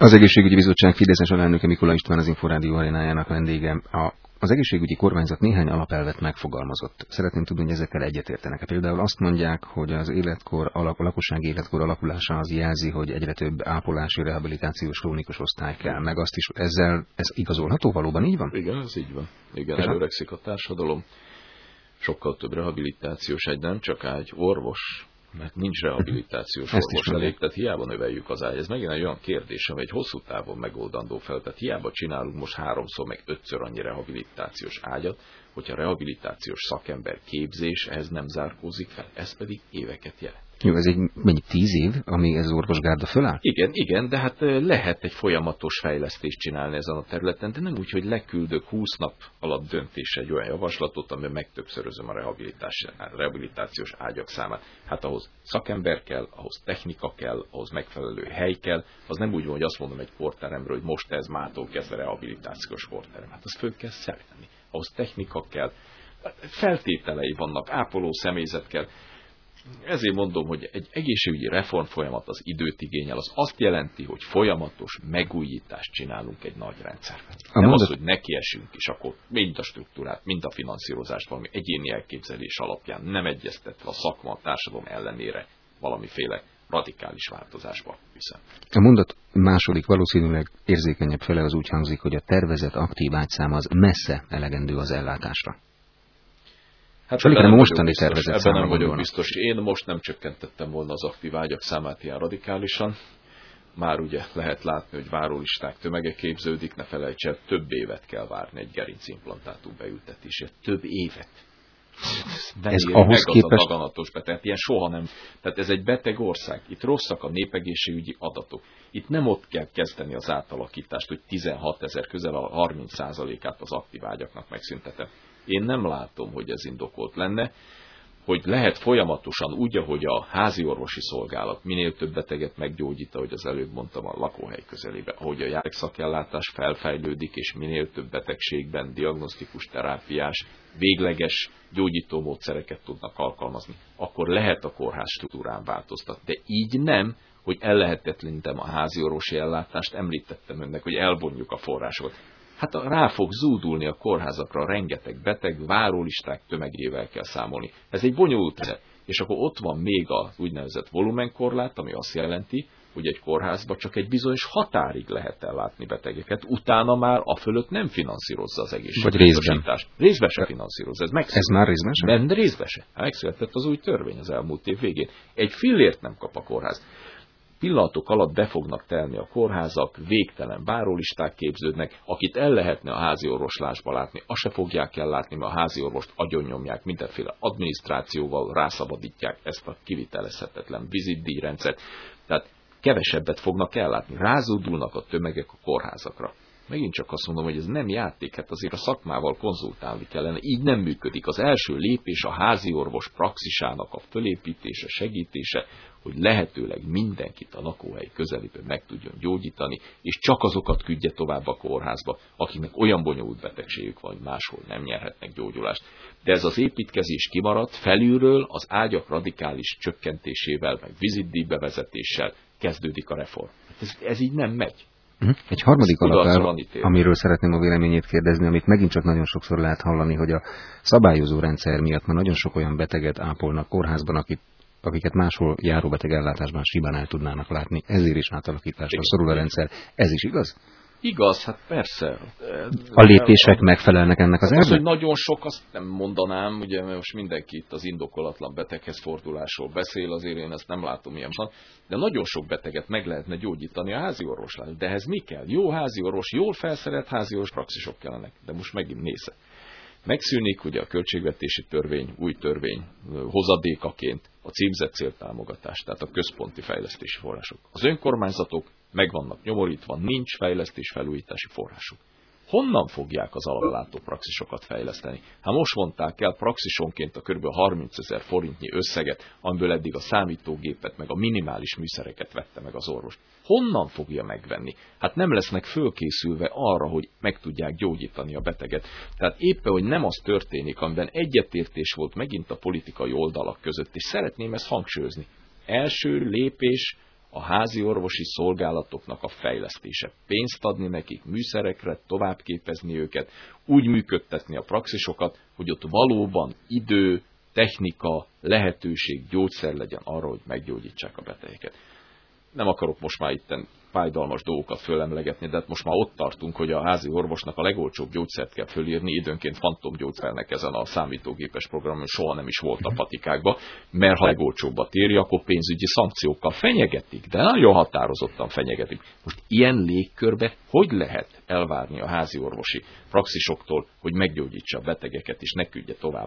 Az Egészségügyi Bizottság fideszes alelnöke Mikula István, az Inforádió arénájának vendége. Az egészségügyi kormányzat néhány alapelvet megfogalmazott. Szeretném tudni, hogy ezekkel egyetértenek. Például azt mondják, hogy az a lakosság életkor alakulása az jelzi, hogy egyre több ápolási, rehabilitációs, krónikus osztály kell. Meg azt is, ez igazolható, valóban így van? Igen, ez így van. Igen, előregszik a társadalom. Sokkal több rehabilitációs nem csak orvos, mert nincs rehabilitációs orvos elég, tehát hiába növeljük az ágy. Ez megint egy olyan kérdés, ami egy hosszú távon megoldandó fel, tehát hiába csinálunk most 3-szor, meg 5-ször annyi rehabilitációs ágyat, hogyha rehabilitációs szakember képzés ehhez nem zárkózik fel, ez pedig éveket jelent. Jó, ez mennyi 10 év, amíg ez az orvosgárda föláll? Igen, de hát lehet egy folyamatos fejlesztést csinálni ezen a területen, de nem úgy, hogy leküldök 20 nap alatt döntése egy olyan javaslatot, amiben megtöbbszörözöm a rehabilitációs ágyak számát. Hát ahhoz szakember kell, ahhoz technika kell, ahhoz megfelelő hely kell. Az nem úgy van, hogy azt mondom egy sportteremről, hogy most ez mától kezdve rehabilitációs sportterem. Hát azt föl kell szerelni. Ahhoz technika kell, feltételei vannak, ápoló személyzet kell. Ezért mondom, hogy egy egészségügyi reform folyamat az időt igényel, az azt jelenti, hogy folyamatos megújítást csinálunk egy nagy rendszerben. Nem az, hogy nekiesünk, és akkor mind a struktúrát, mind a finanszírozást valami egyéni elképzelés alapján nem egyeztetve a szakma, a társadalom ellenére valamiféle radikális változásba viszem. A mondat második, valószínűleg érzékenyebb fele az úgy hangzik, hogy a tervezett aktív ágyszám az messze elegendő az ellátásra. Hát ebben nem vagyok biztos. Én most nem csökkentettem volna az aktív ágyak számát ilyen radikálisan. Már ugye lehet látni, hogy várólisták tömege képződik, ne felejts el, több évet kell várni egy gerincimplantátum beültetésére. Több évet. Ez ahhoz képest... a daganatos beteg. Ilyen soha nem. Tehát ez egy beteg ország. Itt rosszak a népegészségügyi adatok. Itt nem ott kell kezdeni az átalakítást, hogy 16 000, közel a 30%-át az aktív ágyaknak megszüntetem. Én nem látom, hogy ez indokolt lenne, hogy lehet folyamatosan úgy, ahogy a házi orvosi szolgálat minél több beteget meggyógyít, ahogy az előbb mondtam, a lakóhely közelébe, ahogy a járszakellátás felfejlődik, és minél több betegségben diagnosztikus, terápiás, végleges gyógyító módszereket tudnak alkalmazni, akkor lehet a kórház struktúrán változtatni. De így nem, hogy ellehetetlenítem a házi orvosi ellátást, említettem önnek, hogy elvonjuk a forrásokat. Hát rá fog zúdulni a kórházakra rengeteg beteg, várólisták tömegével kell számolni. Ez egy bonyolult rendszer. És akkor ott van még az úgynevezett volumenkorlát, ami azt jelenti, hogy egy kórházba csak egy bizonyos határig lehet ellátni betegeket, utána már a fölött nem finanszírozza az egészségbiztosítást. Részben se finanszírozza. Ez már részben se? Nem, részben se. Megszületett az új törvény az elmúlt év végén. Egy fillért nem kap a kórház. Pillanatok alatt be fognak telni a kórházak, végtelen várólisták képződnek, akit el lehetne a házi orvoslásba látni, azt se fogják ellátni, mert a házi orvost agyonnyomják, mindenféle adminisztrációval rászabadítják ezt a kivitelezhetetlen vizitdíjrendszert. Tehát kevesebbet fognak ellátni, rázódulnak a tömegek a kórházakra. Megint csak azt mondom, hogy ez nem játék, hát azért a szakmával konzultálni kellene. Így nem működik. Az első lépés a házi orvos praxisának a fölépítése, segítése, hogy lehetőleg mindenkit a lakóhely közelében meg tudjon gyógyítani, és csak azokat küldje tovább a kórházba, akiknek olyan bonyolult betegségük van, hogy máshol nem nyerhetnek gyógyulást. De ez az építkezés kimaradt, felülről az ágyak radikális csökkentésével, meg vizitdíj bevezetéssel kezdődik a reform. Ez így nem megy. Egy harmadik alapelv, amiről szeretném a véleményét kérdezni, amit megint csak nagyon sokszor lehet hallani, hogy a szabályozó rendszer miatt már nagyon sok olyan beteget ápolnak kórházban, akiket máshol járóbeteg ellátásban simán el tudnának látni. Ezért is átalakításra szorul a rendszer. Ez is igaz? Igaz, hát persze. A lépések megfelelnek ennek az elvnek? Az, hogy nagyon sok, azt nem mondanám, ugye, mert most mindenki itt az indokolatlan beteghez fordulásról beszél, azért én ezt nem látom ilyen van, de nagyon sok beteget meg lehetne gyógyítani a házi orvoslás. De ehhez mi kell? Jó házi orvos, jól felszerelt házi orvos praxisok kellenek. De most megint nézze. Megszűnik ugye a költségvetési törvény, új törvény hozadékaként a címzett céltámogatás, tehát a központi fejlesztési források. Az önkormányzatok meg vannak nyomorítva, nincs fejlesztés felújítási forrásuk. Honnan fogják az alapellátó praxisokat fejleszteni? Hát most mondták el praxisonként a kb. 30 000 forintnyi összeget, amiből eddig a számítógépet meg a minimális műszereket vette meg az orvos. Honnan fogja megvenni? Hát nem lesznek fölkészülve arra, hogy meg tudják gyógyítani a beteget. Tehát éppen, hogy nem az történik, amiben egyetértés volt megint a politikai oldalak között, és szeretném ezt hangsúlyozni. Első lépés a házi orvosi szolgálatoknak a fejlesztése. Pénzt adni nekik, műszerekre, továbbképezni őket, úgy működtetni a praxisokat, hogy ott valóban idő, technika, lehetőség, gyógyszer legyen arra, hogy meggyógyítsák a betegeket. Nem akarok most már itten fájdalmas dolgokat fölemlegetni, de most már ott tartunk, hogy a házi orvosnak a legolcsóbb gyógyszert kell fölírni, időnként fantomgyógyszernek ezen a számítógépes programon soha nem is volt a patikákba, mert ha legolcsóbbat írja, akkor pénzügyi szankciókkal fenyegetik, de nagyon határozottan fenyegetik. Most ilyen légkörbe hogy lehet elvárni a házi orvosi praxisoktól, hogy meggyógyítsa a betegeket, és ne küldje tovább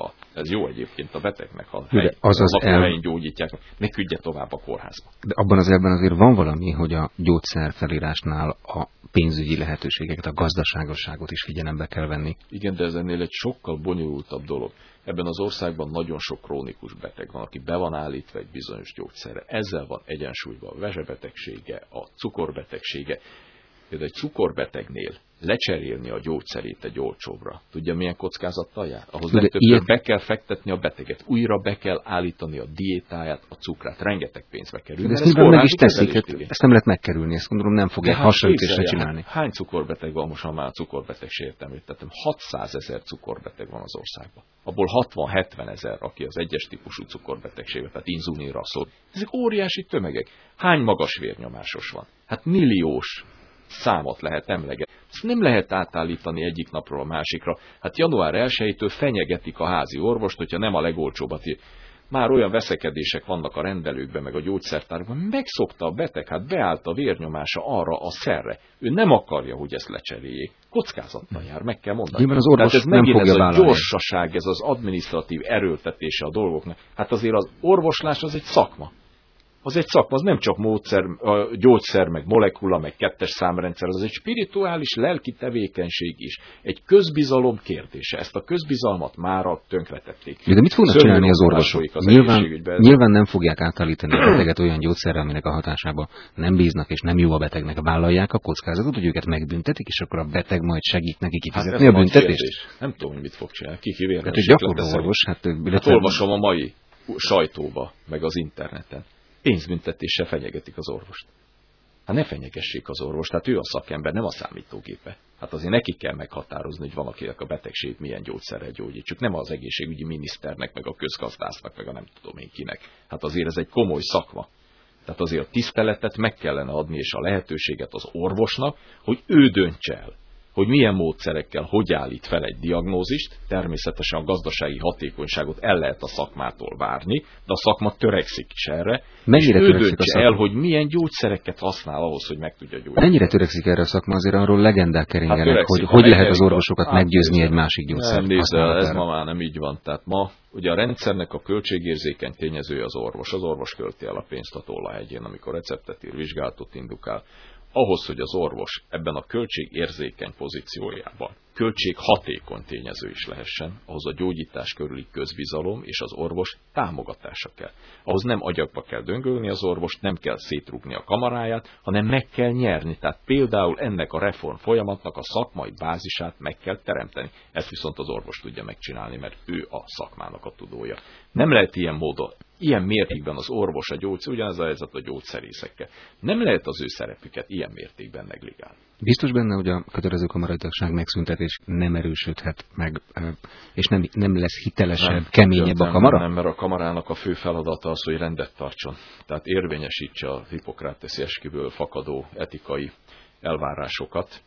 ez jó egyébként a betegnek, ha helyen gyógyítják, ne küldje tovább a kórházba. De abban az elben azért van valami, hogy a gyógyszer felírásnál a pénzügyi lehetőségeket, a gazdaságosságot is figyelembe kell venni. Igen, de ez ennél egy sokkal bonyolultabb dolog. Ebben az országban nagyon sok krónikus beteg van, aki be van állítva egy bizonyos gyógyszerre. Ezzel van egyensúlyban a vezsebetegsége, a cukorbetegsége. Például egy cukorbetegnél lecserélni a gyógyszerét egy olcsóbbra. Tudja, milyen kockázattal jár? Ahhoz legtöbbször be kell fektetni a beteget, újra be kell állítani a diétáját, a cukrát. Rengeteg pénzbe kerül. De ezt meg is teszik, ezt nem lehet megkerülni, ezt gondolom nem fogják hasonlítésre csinálni. Hány cukorbeteg van most, ha már a cukorbetegség értelmítettem? 600 000 cukorbeteg van az országban. Abból 60-70 000, aki az egyes típusú cukorbetegségben, tehát inzulinra szól. Ezek óriási tömegek. Hány magas vérnyomásos van? Hát milliós számot lehet emlegetni. Ezt nem lehet átállítani egyik napról a másikra. Hát január 1-től fenyegetik a házi orvost, hogyha nem a legolcsóbbat ír. Már olyan veszekedések vannak a rendelőkben, meg a gyógyszertárban. Megszokta a beteg, hát beállt a vérnyomása arra a szerre. Ő nem akarja, hogy ezt lecseréljék. Kockázattal jár, meg kell mondani. Nyilván az orvos ez nem fogja ez vállalni. a gyorsaság, ez az adminisztratív erőltetése a dolgoknak. Hát azért az orvoslás az egy szakma. Az egy szakma, az nem csak módszer, gyógyszer, meg molekula, meg kettes számrendszer, az egy spirituális, lelki tevékenység is. Egy közbizalom kérdése. Ezt a közbizalmat mára tönkretették. De mit fognak csinálni az orvosok? Nyilván nem fogják átállítani a beteget olyan gyógyszerrel, aminek a hatásába nem bíznak, és nem jó a betegnek. Vállalják a kockázatot, hogy őket megbüntetik, és akkor a beteg majd segít neki kifizetni a büntetést? Nem tudom, hogy mit fog csinálni. Ki hát, gyakorló orvos. Olvasom a mai sajtóba, meg az interneten. Pénzbüntetéssel fenyegetik az orvost. Hát ne fenyegessék az orvost, hát ő a szakember, nem a számítógépe. Hát azért neki kell meghatározni, hogy van akinek a betegség milyen gyógyszerrel gyógyítsuk. Nem az egészségügyi miniszternek, meg a közgazdásznak, meg a nem tudom én kinek. Hát azért ez egy komoly szakma. Tehát azért a tiszteletet meg kellene adni, és a lehetőséget az orvosnak, hogy ő döntse el, hogy milyen módszerekkel hogy állít fel egy diagnózist. Természetesen a gazdasági hatékonyságot el lehet a szakmától várni, de a szakma törekszik is erre, mennyire és ő döntse el, hogy milyen gyógyszereket használ ahhoz, hogy meg tudja gyógyítani. Mennyire törekszik erre a szakma? Azért arról legendák keringenek, hogy lehet az orvosokat meggyőzni egy másik gyógyszert. Nem, ez ma már nem így van. Tehát ma ugye a rendszernek a költségérzékeny tényezője az orvos. Az orvos költi el a pénzt a tollahegyén, amikor receptet ír, vizsgálatot indukál. Ahhoz, hogy az orvos ebben a költségérzékeny pozíciójában költséghatékony tényező is lehessen, ahhoz a gyógyítás körüli közbizalom és az orvos támogatása kell. Ahhoz nem agyakba kell döngölni az orvost, nem kell szétrugni a kamaráját, hanem meg kell nyerni. Tehát például ennek a reform folyamatnak a szakmai bázisát meg kell teremteni. Ezt viszont az orvos tudja megcsinálni, mert ő a szakmának a tudója. Nem lehet ilyen módon, ilyen mértékben az orvos, a gyógyszer, ugyanaz a helyzet a gyógyszerészekkel. Nem lehet az ő szerepüket ilyen mértékben negligálni. Biztos benne, hogy a kötelező kamarai tagság megszüntetés nem erősödhet meg, és nem lesz hitelesebb, keményebb a kamara? Nem, mert a kamarának a fő feladata az, hogy rendet tartson. Tehát érvényesítse a Hippokrateszi esküvőből fakadó etikai elvárásokat.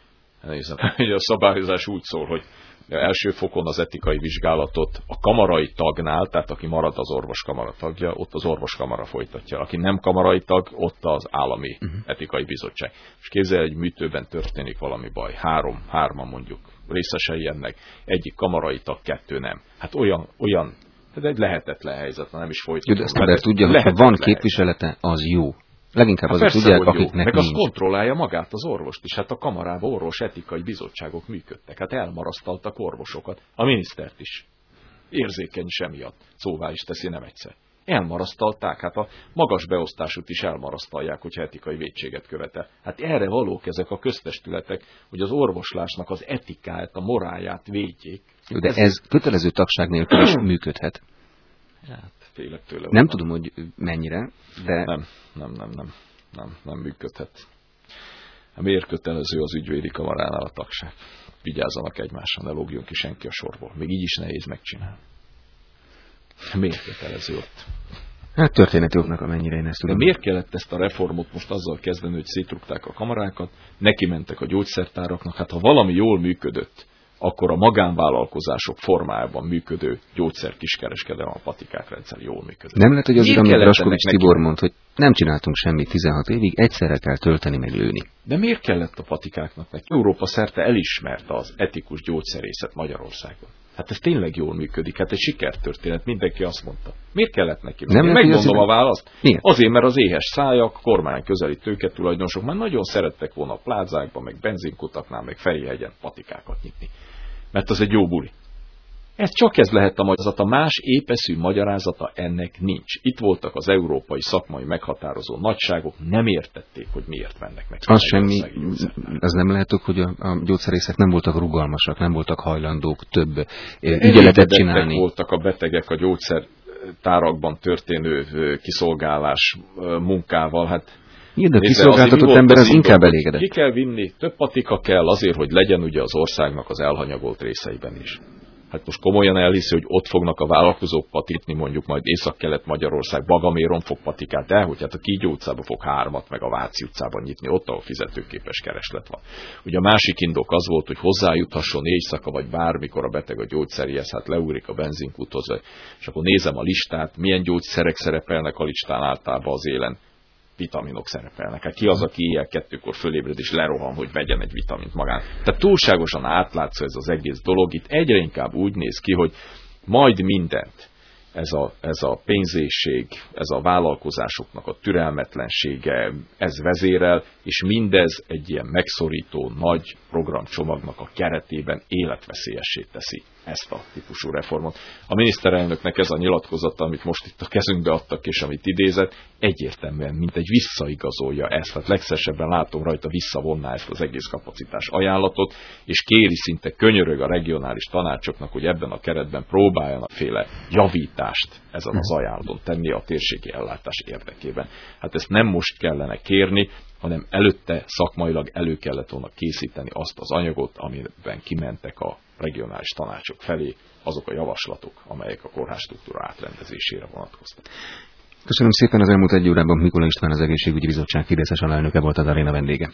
A szabályozás úgy szól, hogy első fokon az etikai vizsgálatot a kamarai tagnál, tehát aki marad az orvoskamara tagja, ott az orvoskamara folytatja. Aki nem kamarai tag, ott az állami etikai bizottság. És képzelj, egy műtőben történik valami baj. Hárman mondjuk részesei ennek. Egyik kamarai tag, 2 nem. Hát olyan ez egy lehetetlen helyzet, nem is folytatom. De ezt ember tudja, hogy ha van képviselete, az jó. Leginkább azok tudják, akiknek meg nincs. azt kontrollálja magát az orvost is. Hát a kamarában orvos etikai bizottságok működtek. Hát elmarasztaltak orvosokat. A minisztert is. Érzékeny semmiatt. Szóvá is teszi nem egyszer. Elmarasztalták. Hát a magas beosztásút is elmarasztalják, hogyha etikai vétséget követel. Hát erre valók ezek a köztestületek, hogy az orvoslásnak az etikát, a morálját védjék. De ez kötelező tagság nélkül is működhet. Hát félek tőle. Nem tudom, hogy mennyire, de... Nem működhet. Miért kötelező az ügyvédi kamaránál a tagság? Vigyázzanak egymásra, ne lógjon ki senki a sorból. Még így is nehéz megcsinálni. Miért kötelező ott? Hát történeti oknak, amennyire én ezt tudom. De miért kellett ezt a reformot most azzal kezdeni, hogy szétrugták a kamarákat, neki mentek a gyógyszertáraknak? Hát ha valami jól működött, akkor a magánvállalkozások formájában működő gyógyszerkiskereskedelem, a patikák rendszer jól működött. Nem lehet, hogy azért, amit Raskovics Tibor mond, hogy nem csináltunk semmit 16 évig, egyszerre kell tölteni meg lőni. De miért kellett a patikáknak neki? Európa szerte elismerte az etikus gyógyszerészet Magyarországon. Hát ez tényleg jól működik, hát egy sikertörténet, mindenki azt mondta. Miért kellett neki? Nem én megmondom a választ. Miért? Azért, mert az éhes szájak, kormány közeli tőketulajdonosok már nagyon szerettek volna a plázákban, meg benzinkutaknál, meg Ferihegyen patikákat nyitni. Mert az egy jó buli. Ez lehet a magyarázata, más épeszű magyarázata ennek nincs. Itt voltak az európai szakmai meghatározó nagyságok, nem értették, hogy miért mennek meg. Az nem lehet, hogy a gyógyszerészek nem voltak rugalmasak, nem voltak hajlandók több ügyeletet csinálni. Voltak a betegek a gyógyszertárakban történő kiszolgálás munkával, hát igen, de a kiszolgáltatott ember az inkább elégedett. Ki kell vinni, több patika kell azért, hogy legyen ugye az országnak az elhanyagolt részeiben is. Hát most komolyan elhiszi, hogy ott fognak a vállalkozók patikni, mondjuk majd Észak-Kelet-Magyarország, Bagaméron fog patikát, de hogy hát a Kígyó utcában fog 3-at, meg a Váci utcában nyitni, ott, ahol fizetőképes kereslet van. Ugye a másik indok az volt, hogy hozzájuthasson éjszaka, vagy bármikor a beteg a gyógyszeréhez, hát leugrik a benzinkúthoz, és akkor nézem a listát, milyen gyógyszerek szerepelnek a listán általában az élen. Vitaminok szerepelnek. Hát ki az, aki éjjel 2-kor fölébred és lerohan, hogy vegyen egy vitamint magán. Tehát túlságosan átlátszó ez az egész dolog. Itt egyre inkább úgy néz ki, hogy majd mindent ez a pénzésség, ez a vállalkozásoknak a türelmetlensége, ez vezérel, és mindez egy ilyen megszorító nagy programcsomagnak a keretében életveszélyessé teszi ezt a típusú reformot. A miniszterelnöknek ez a nyilatkozata, amit most itt a kezünkbe adtak, és amit idézett, egyértelműen, mint egy visszaigazolja ezt. Tehát legszívesebben látom rajta visszavonná ezt az egész kapacitás ajánlatot, és kéri, szinte könyörög a regionális tanácsoknak, hogy ebben a keretben próbáljanak féle javítást ezen az ajánlaton tenni a térségi ellátás érdekében. Hát ezt nem most kellene kérni, hanem előtte szakmailag elő kellett volna készíteni azt az anyagot, amiben kimentek a regionális tanácsok felé azok a javaslatok, amelyek a kórház struktúra átrendezésére vonatkoztak. Köszönöm szépen, az elmúlt egy órában Mikola István, az Egészségügyi Bizottság fideszes alelnöke volt az aréna vendége.